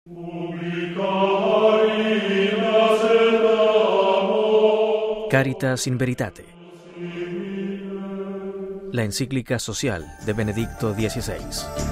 Caritas in Veritate. La encíclica social de Benedicto XVI.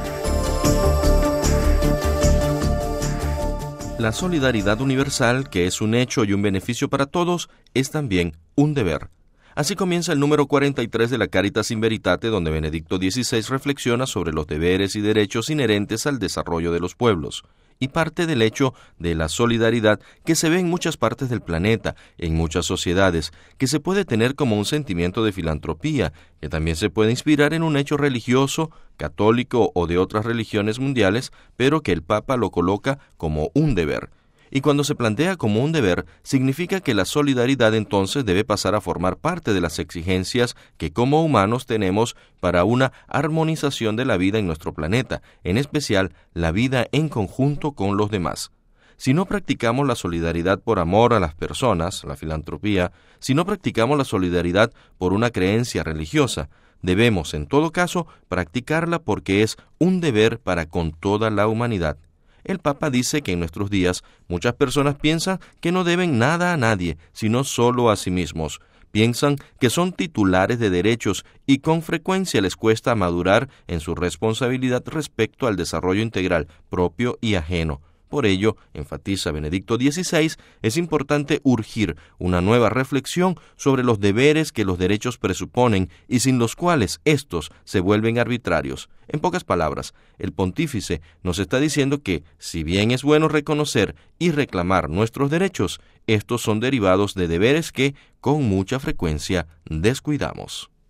La solidaridad universal, que es un hecho y un beneficio para todos, es también un deber. Así comienza el número 43 de la Caritas in Veritate, donde Benedicto XVI reflexiona sobre los deberes y derechos inherentes al desarrollo de los pueblos, y parte del hecho de la solidaridad que se ve en muchas partes del planeta, en muchas sociedades, que se puede tener como un sentimiento de filantropía, que también se puede inspirar en un hecho religioso, católico o de otras religiones mundiales, pero que el Papa lo coloca como un deber. Y cuando se plantea como un deber, significa que la solidaridad entonces debe pasar a formar parte de las exigencias que como humanos tenemos para una armonización de la vida en nuestro planeta, en especial la vida en conjunto con los demás. Si no practicamos la solidaridad por amor a las personas, la filantropía, si no practicamos la solidaridad por una creencia religiosa, debemos, en todo caso, practicarla porque es un deber para con toda la humanidad. El Papa dice que en nuestros días muchas personas piensan que no deben nada a nadie, sino solo a sí mismos. Piensan que son titulares de derechos y con frecuencia les cuesta madurar en su responsabilidad respecto al desarrollo integral propio y ajeno. Por ello, enfatiza Benedicto XVI, es importante urgir una nueva reflexión sobre los deberes que los derechos presuponen y sin los cuales estos se vuelven arbitrarios. En pocas palabras, el pontífice nos está diciendo que, si bien es bueno reconocer y reclamar nuestros derechos, estos son derivados de deberes que, con mucha frecuencia, descuidamos.